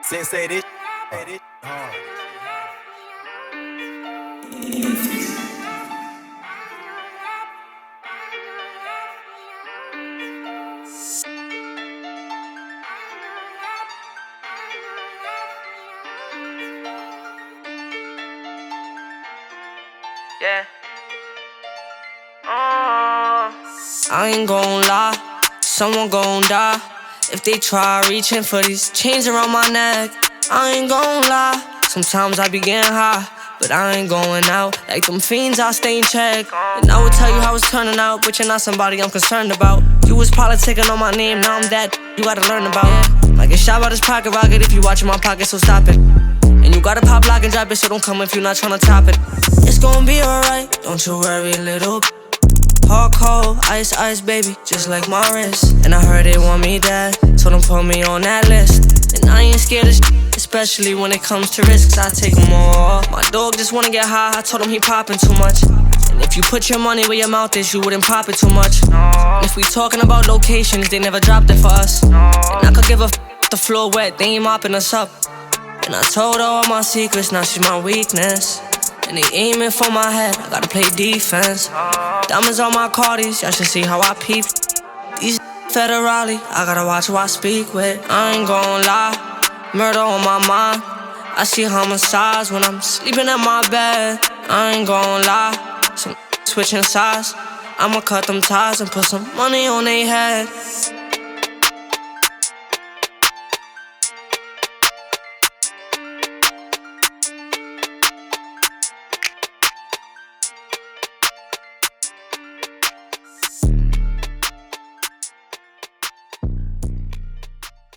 Sensei this hard. Yeah. I ain't gon' lie, someone gon' die if they try reaching for these chains around my neck. I ain't gon' lie, sometimes I be getting high, but I ain't going out. Like them fiends, I stay in check. And I would tell you how it's turning out, but you're not somebody I'm concerned about. You was politicking on my name, now I'm that you gotta learn about. Might get shot by this pocket rocket if you watching my pocket, so stop it. And you gotta pop, lock, and drop it, so don't come if you're not tryna top it. It's gon' be alright, don't you worry, little. Hard cold, ice, ice, baby, just like my wrist. And I heard they want me dead, told them put me on that list. And I ain't scared of shit, especially when it comes to risks. I take them all. My dog just wanna get high, I told him he popping too much. And if you put your money where your mouth is, you wouldn't pop it too much. And if we talking about locations, they never dropped it for us. And I could give a the floor wet, they ain't mopping us up. And I told her all my secrets, now she's my weakness. And they aiming for my head, I gotta play defense. Diamonds on my Cardis, y'all should see how I peep. These federally, I gotta watch who I speak with. I ain't gon' lie, murder on my mind. I see homicides when I'm sleeping in my bed. I ain't gon' lie, some switching sides. I'ma cut them ties and put some money on their head.